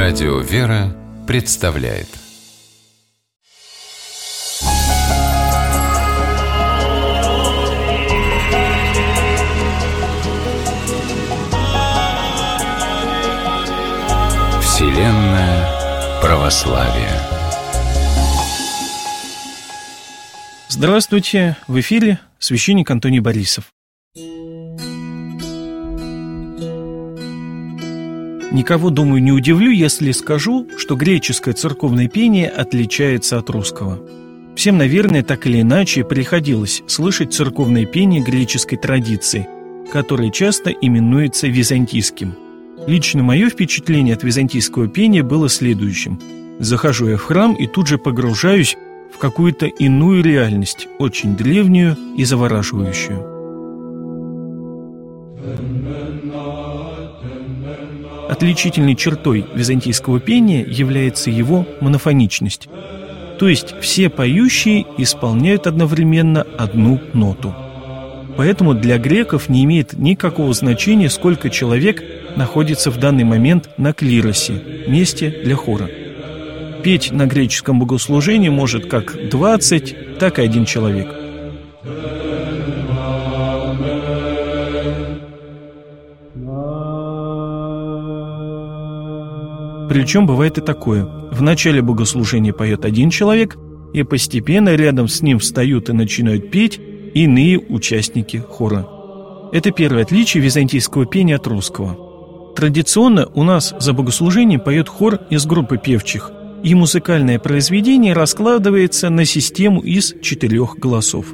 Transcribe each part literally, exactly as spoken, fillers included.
Радио «Вера» представляет Вселенная православия. Здравствуйте! В эфире священник Антоний Борисов. Никого, думаю, не удивлю, если скажу, что греческое церковное пение отличается от русского. Всем, наверное, так или иначе приходилось слышать церковное пение греческой традиции, которое часто именуется византийским. Лично мое впечатление от византийского пения было следующим. Захожу я в храм и тут же погружаюсь в какую-то иную реальность, очень древнюю и завораживающую. Отличительной чертой византийского пения является его монофоничность, то есть все поющие исполняют одновременно одну ноту. Поэтому для греков не имеет никакого значения, сколько человек находится в данный момент на клиросе, месте для хора. Петь на греческом богослужении может как двадцать, так и один человек. Причем бывает и такое. В начале богослужения поет один человек, и постепенно рядом с ним встают и начинают петь иные участники хора. Это первое отличие византийского пения от русского. Традиционно у нас за богослужением поет хор из группы певчих, и музыкальное произведение раскладывается на систему из четырех голосов.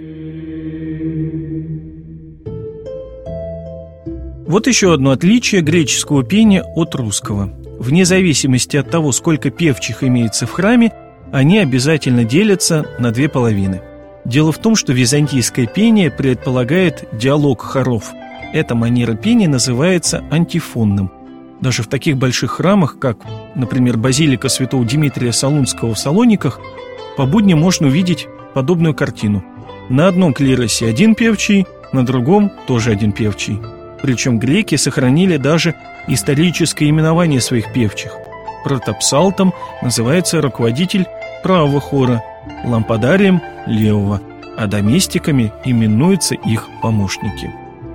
Вот еще одно отличие греческого пения от русского. Вне зависимости от того, сколько певчих имеется в храме, они обязательно делятся на две половины. Дело в том, что византийское пение предполагает диалог хоров. Эта манера пения называется антифонным. Даже в таких больших храмах, как, например, базилика святого Димитрия Солунского в Салониках, по будням можно увидеть подобную картину. На одном клиросе один певчий, на другом тоже один певчий. Причем греки сохранили даже историческое именование своих певчих. Протопсалтом называется руководитель правого хора, лампадарием – левого, а доместиками именуются их помощники.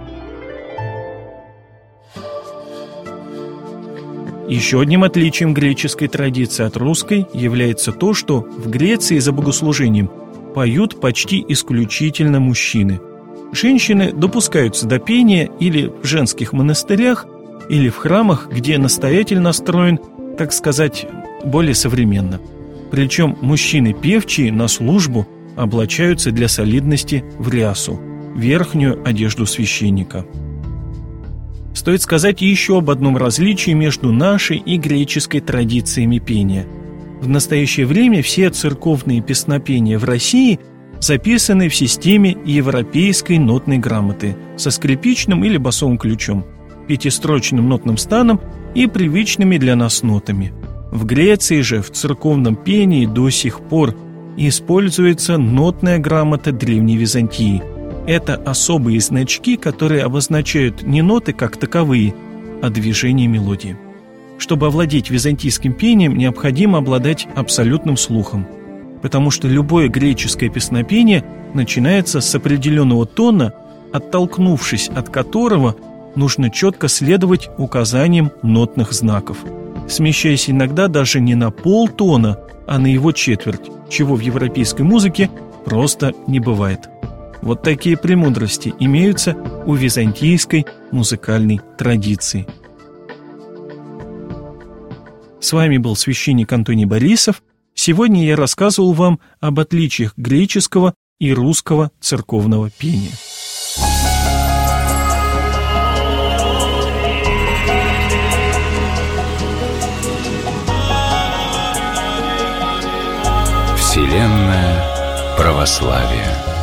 Еще одним отличием греческой традиции от русской является то, что в Греции за богослужением поют почти исключительно мужчины. Женщины допускаются до пения или в женских монастырях, или в храмах, где настоятель настроен, так сказать, более современно. Причем мужчины певчие на службу облачаются для солидности в рясу, верхнюю одежду священника. Стоит сказать еще об одном различии между нашей и греческой традициями пения. В настоящее время все церковные песнопения в России записаны в системе европейской нотной грамоты со скрипичным или басовым ключом, пятистрочным нотным станом и привычными для нас нотами. В Греции же в церковном пении до сих пор используется нотная грамота Древней Византии. Это особые значки, которые обозначают не ноты как таковые, а движение мелодии. Чтобы овладеть византийским пением, необходимо обладать абсолютным слухом, потому что любое греческое песнопение начинается с определенного тона, оттолкнувшись от которого нужно четко следовать указаниям нотных знаков, смещаясь иногда даже не на полтона, а на его четверть, чего в европейской музыке просто не бывает. Вот такие премудрости имеются у византийской музыкальной традиции. С вами был священник Антоний Борисов. Сегодня я рассказывал вам об отличиях греческого и русского церковного пения. Вселенная православия.